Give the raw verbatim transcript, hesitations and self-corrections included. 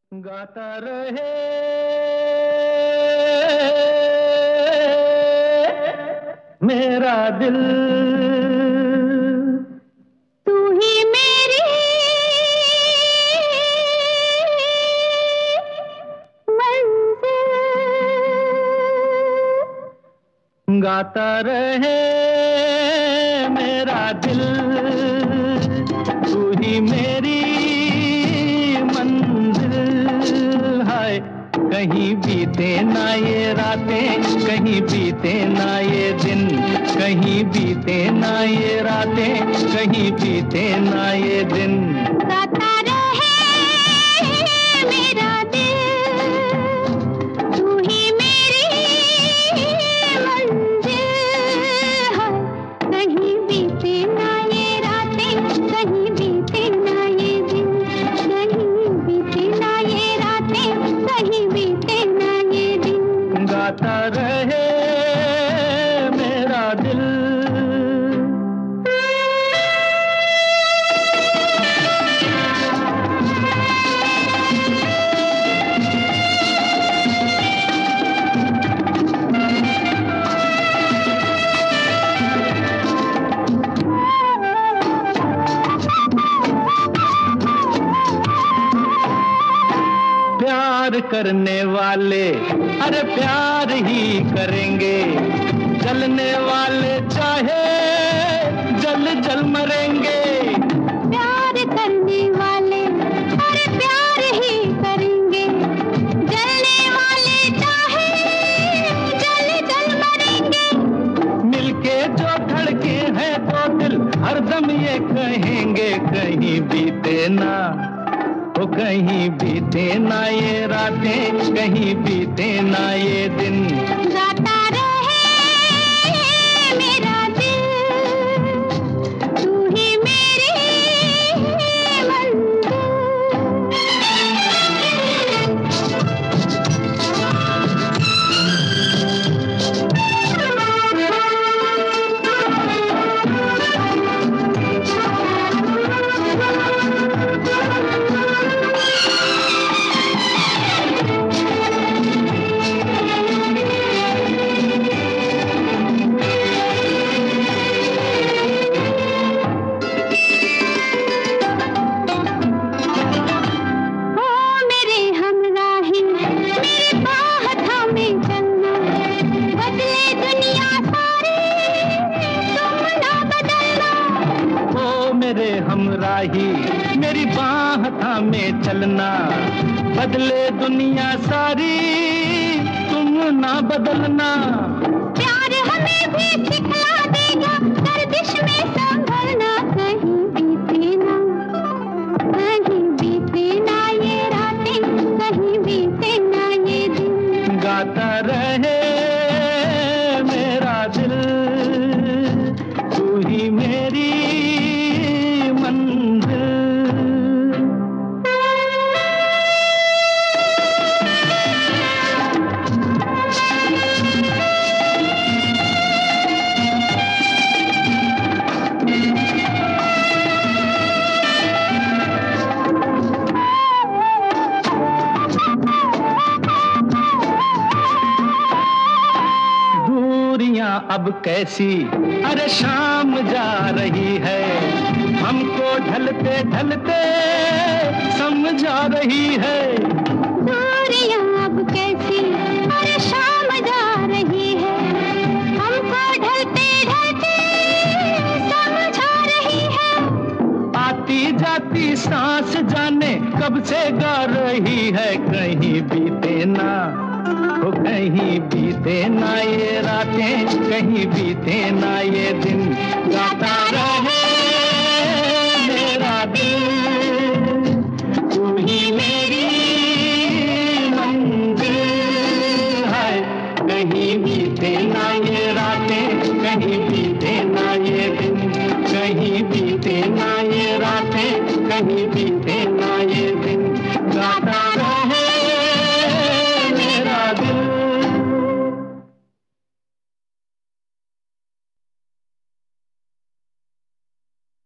गाता रहे मेरा दिल, तू ही मेरी मंजिल। गाता रहे मेरा दिल, तू ही मेरी मंजिल। हाय कहीं बीते ना ये रातें, कहीं बीते ना ये दिन, कहीं बीते ना ये रातें, कहीं बीते ना ये दिन। गाता रहे मेरा दिल, तू ही मेरी मंजिल। कहीं बीते ना ये रातें, कहीं बीते ना ये दिन, कहीं बीते ना ये रातें, कहीं बीते ना ये दिन। गाता रहे मेरा दिल। प्यार करने वाले अरे प्यार ही करेंगे, जलने वाले चाहे जल जल मरेंगे। प्यार करने वाले अरे प्यार ही करेंगे, जलने वाले चाहे जल जल मरेंगे। मिलके जो धड़के हैं तो दिल हरदम ये कहेंगे, कहीं बीते ना ओ कहीं बीते ना ये रातें, कहीं बीते ना ये दिन। गाता रहे मेरा दिल, तू ही मेरी हमराही मेरी बाह थामे चलना, बदले दुनिया सारी तुम ना बदलना। प्यार हमें भी सिखला देगा, गर्दिश में संभलना। कहीं बीते ना, कहीं बीते ना ये रातें, कहीं बीते ना ये दिन। गाता रहे मेरा दिल, तू ही मेरी अब कैसी अरे शाम जा रही है, हमको ढलते ढलते समझा रही है। दूरियां अब कैसी अरे शाम जा रही है, हमको ढलते ढलते समझा रही है। आती जाती सांस जाने कब से गा रही है, कहीं बीते ना ओ कहीं बीते ना ये रातें, कहीं बीते ना ये दिन। गाता रहे मेरा दिल, तू ही मेरी मंजिल। है कहीं बीते ना ये रातें, कहीं बीते ना ये दिन, कहीं बीते ना ये रातें, कहीं बीते ना ये दिन। गाता